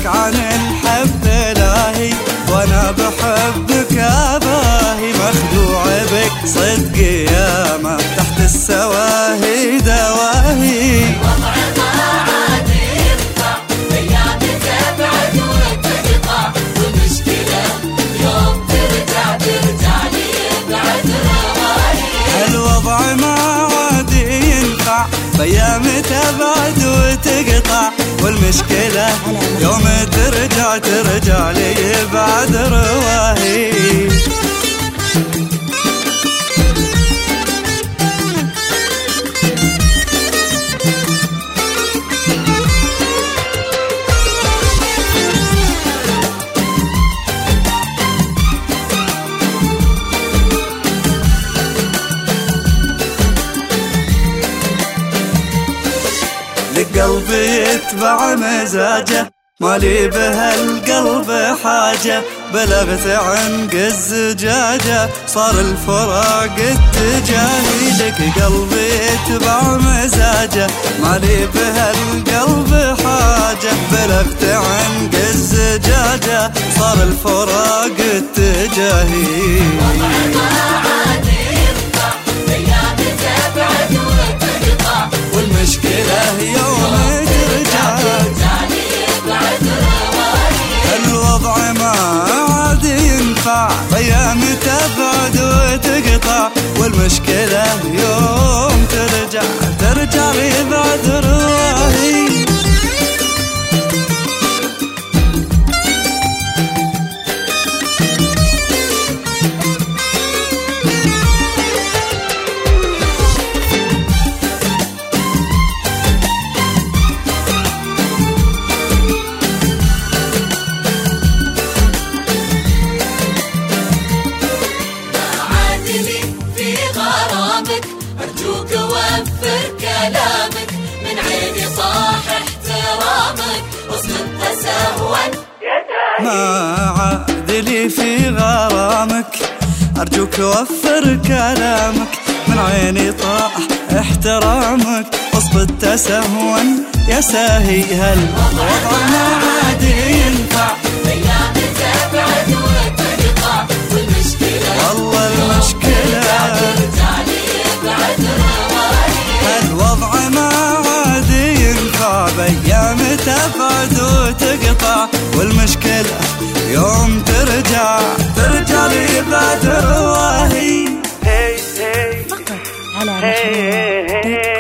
لك عن الحب إلهي، وأنا بحبك أباهي، مخدوع بك صدق ياما تحت السواهي دواهي. وضع ما عاد ينفع، أيام تبعد وتقطع، والمشكلة يوم ترجع لي بعد رواهي. الوضع ما عاد ينفع، بأيام تبعد وتقطع، والمشكلة يوم ترجع لي بعد رواهي. قلبي يتبع مزاجه، مالي بهالقلب حاجة، بلغت عنق الزجاجة، صار الفراق اتجاهي لك. قلبي يتبع مزاجه، مالي بهالقلب حاجة، بلغت عنق الزجاجة، صار الفراق اتجاهي. والمشكلة يوم ترجع بعد رواهي. الوضع ما عاد ينفع، أيام تبعد وتقطع، والمشكلة يوم ترجع لي بعد رواهي. أرجوك وفر كلامك، من عيني صاح احترامك، أصل تسهوا ما عاد لي في غرامك، أرجوك وفر كلامك، من عيني طاح احترامك، اصبت تسهوا يا ساهي. هالوضع ما عاد ينفع، أيام تبعد وتقطع، والمشكلة والله المشكلة الوضع ما عاد ينفع، بأيام تبعد وتقطع، والمشكلة يوم ترجع لي بعد رواهي. فقط على محمود.